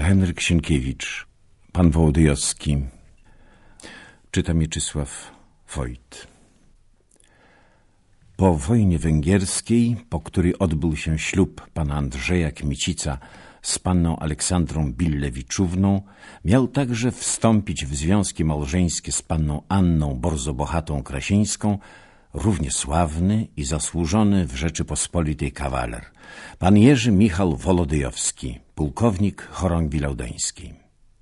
Henryk Sienkiewicz, Pan Wołodyjowski. Czyta Mieczysław Wojt. Po wojnie węgierskiej, po której odbył się ślub pana Andrzeja Kmicica z panną Aleksandrą Billewiczówną, miał także wstąpić w związki małżeńskie z panną Anną Borzobohatą-Krasińską równie sławny i zasłużony w Rzeczypospolitej kawaler, pan Jerzy Michał Wołodyjowski, pułkownik chorągwi laudańskiej.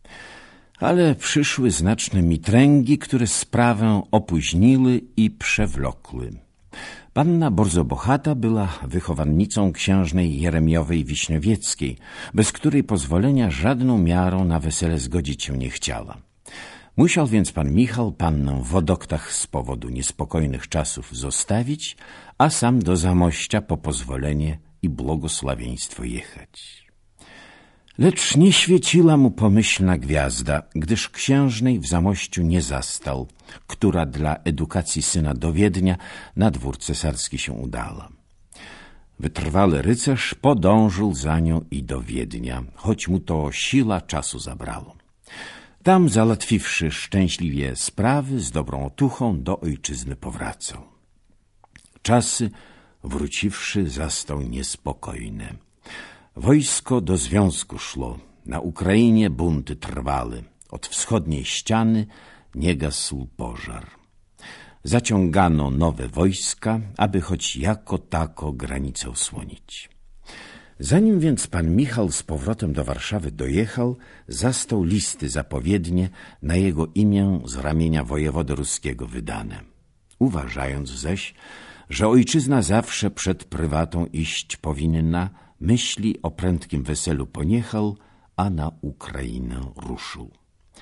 Ale przyszły znaczne mitręgi, które sprawę opóźniły i przewlokły. Panna Borzobohata była wychowannicą księżnej Jeremiowej Wiśniowieckiej, bez której pozwolenia żadną miarą na wesele zgodzić się nie chciała. Musiał więc pan Michał pannę w Wodoktach z powodu niespokojnych czasów zostawić, a sam do Zamościa po pozwolenie i błogosławieństwo jechać. Lecz nie świeciła mu pomyślna gwiazda, gdyż księżnej w Zamościu nie zastał, która dla edukacji syna do Wiednia na dwór cesarski się udała. Wytrwały rycerz podążył za nią i do Wiednia, choć mu to siła czasu zabrało. Tam, załatwiwszy szczęśliwie sprawy, z dobrą otuchą do ojczyzny powracał. Czasy, wróciwszy, zastał niespokojne. Wojsko do związku szło, na Ukrainie bunty trwały, od wschodniej ściany nie gasł pożar. Zaciągano nowe wojska, aby choć jako tako granicę osłonić. Zanim więc pan Michał z powrotem do Warszawy dojechał, zastał listy zapowiednie na jego imię z ramienia wojewody ruskiego wydane. Uważając zaś, że ojczyzna zawsze przed prywatą iść powinna, myśli o prędkim weselu poniechał, a na Ukrainę ruszył.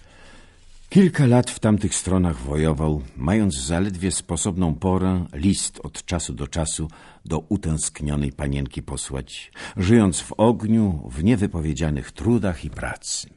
Kilka lat w tamtych stronach wojował, mając zaledwie sposobną porę list od czasu do czasu do utęsknionej panienki posłać, żyjąc w ogniu, w niewypowiedzianych trudach i pracy.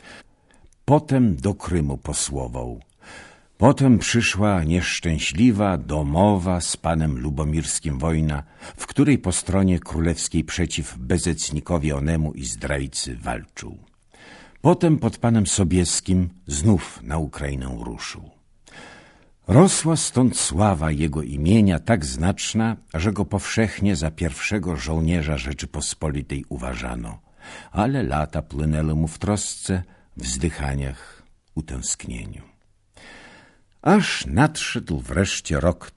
Potem do Krymu posłował. Potem przyszła nieszczęśliwa, domowa z panem Lubomirskim wojna, w której po stronie królewskiej przeciw Bezecnikowi onemu i zdrajcy walczył. Potem pod panem Sobieskim znów na Ukrainę ruszył. Rosła stąd sława jego imienia tak znaczna, że go powszechnie za pierwszego żołnierza Rzeczypospolitej uważano, ale lata płynęły mu w trosce, wzdychaniach, utęsknieniu. Aż nadszedł wreszcie rok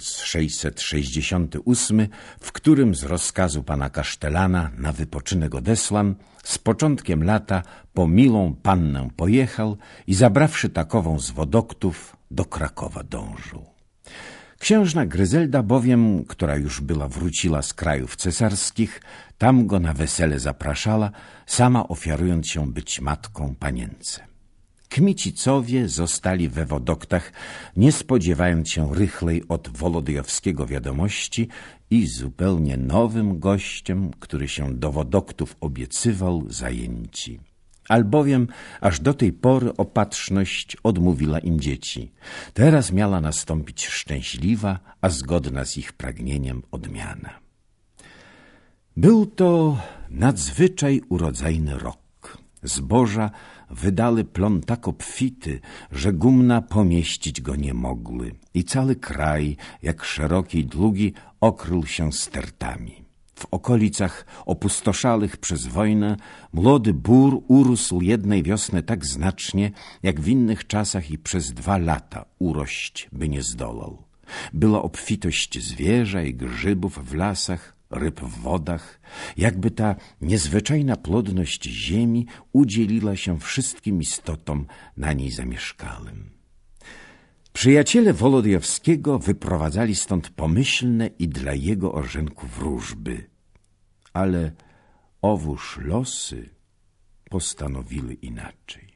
1668, w którym z rozkazu pana kasztelana na wypoczynek odesłan, z początkiem lata po milą pannę pojechał i zabrawszy takową z Wodoktów, do Krakowa dążył. Księżna Gryzelda bowiem, która już była wróciła z krajów cesarskich, tam go na wesele zapraszała, sama ofiarując się być matką panience. Kmicicowie zostali we Wodoktach, nie spodziewając się rychlej od Wołodyjowskiego wiadomości i zupełnie nowym gościem, który się do Wodoktów obiecywał, zajęci. Albowiem aż do tej pory opatrzność odmówiła im dzieci. Teraz miała nastąpić szczęśliwa, a zgodna z ich pragnieniem odmiana. Był to nadzwyczaj urodzajny rok. Zboża wydały plon tak obfity, że gumna pomieścić go nie mogły i cały kraj, jak szeroki i długi, okrył się stertami. W okolicach opustoszałych przez wojnę młody bór urósł jednej wiosny tak znacznie, jak w innych czasach i przez 2 lata urość by nie zdołał. Była obfitość zwierza i grzybów w lasach, ryb w wodach, jakby ta niezwyczajna plodność ziemi udzieliła się wszystkim istotom na niej zamieszkałym. Przyjaciele Wołodyjowskiego wyprowadzali stąd pomyślne i dla jego orzenku wróżby, ale owóż losy postanowiły inaczej.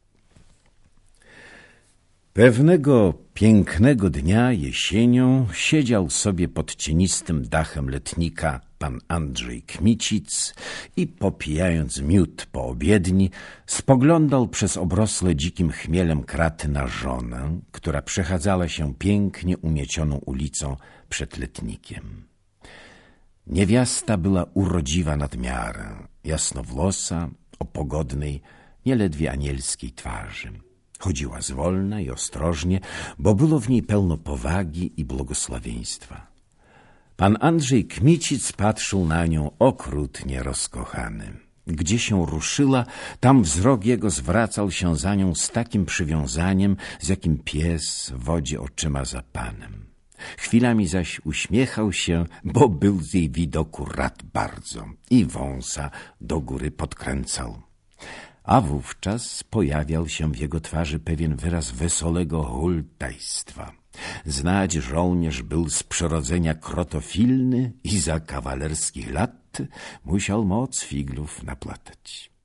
Pewnego pięknego dnia jesienią siedział sobie pod cienistym dachem letnika pan Andrzej Kmicic i popijając miód po obiedni, spoglądał przez obrosłe dzikim chmielem kraty na żonę, która przechadzała się pięknie umiecioną ulicą przed letnikiem. Niewiasta była urodziwa nad miarę, jasnowłosa, pogodnej, nieledwie anielskiej twarzy. Chodziła zwolna i ostrożnie, bo było w niej pełno powagi i błogosławieństwa. Pan Andrzej Kmicic patrzył na nią okrutnie rozkochany. Gdzie się ruszyła, tam wzrok jego zwracał się za nią z takim przywiązaniem, z jakim pies wodzi oczyma za panem. Chwilami zaś uśmiechał się, bo był z jej widoku rad bardzo i wąsa do góry podkręcał. A wówczas pojawiał się w jego twarzy pewien wyraz wesołego hultajstwa. Znać żołnierz był z przyrodzenia krotofilny i za kawalerskich lat musiał moc figlów naplatać.